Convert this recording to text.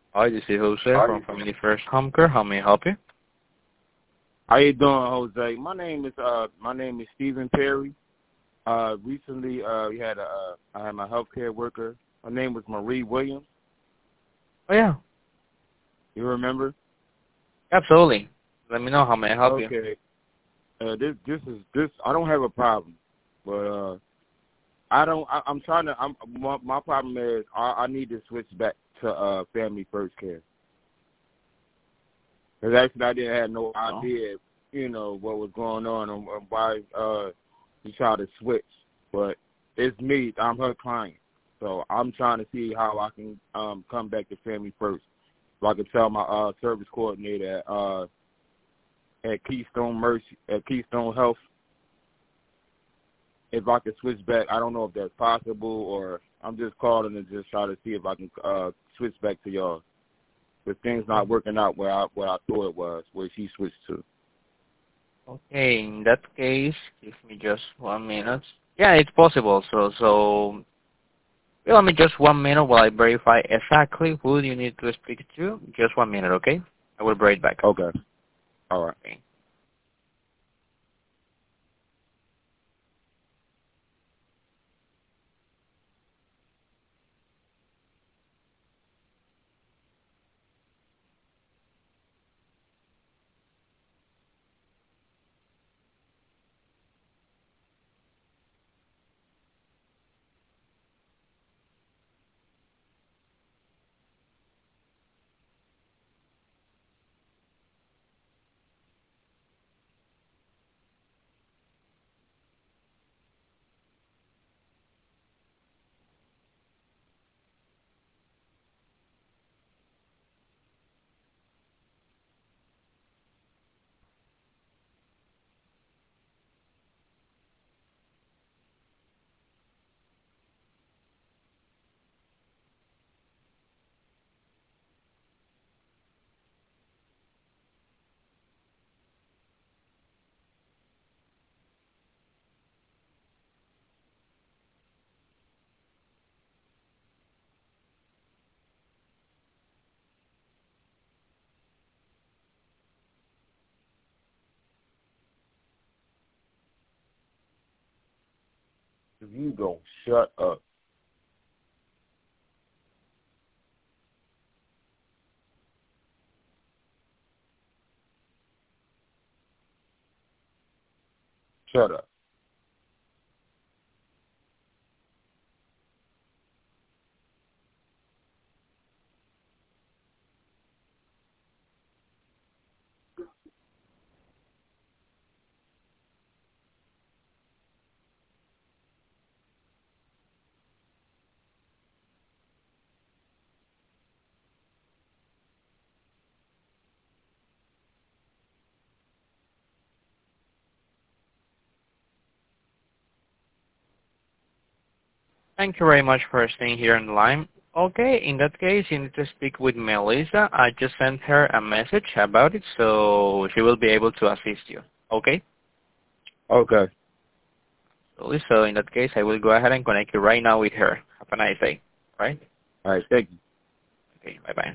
Hi, this is Jose from Family First Home Care. How may I help you? How you doing, Jose? My name is Stephen Perry. Recently I had my healthcare worker. Her name was Marie Williams. Oh yeah, You remember? absolutely. Let me know how may I help you. Okay. This. I don't have a problem, but I'm trying to. My problem is I need to switch back to Family First Care. Because actually I didn't have no idea, what was going on and why he tried to switch. But it's me. I'm her client. So I'm trying to see how I can come back to Family First. So I can tell my service coordinator at Keystone Health if I can switch back. I don't know if that's possible, or I'm just calling to just try to see if I can switch back to y'all. But things not working out where I thought it was, where she switched to. Okay, in that case, give me just 1 minute. Yeah, it's possible. So give me just 1 minute while I verify exactly who you need to speak to. Just 1 minute, okay? I will be right back. Okay. All right. Okay. If you don't shut up. Shut up. Thank you very much for staying here on the line. Okay, in that case, you need to speak with Melissa. I just sent her a message about it, so she will be able to assist you. Okay? Okay. So in that case, I will go ahead and connect you right now with her. Have a nice day. Right? All right. Thank you. Okay, bye-bye.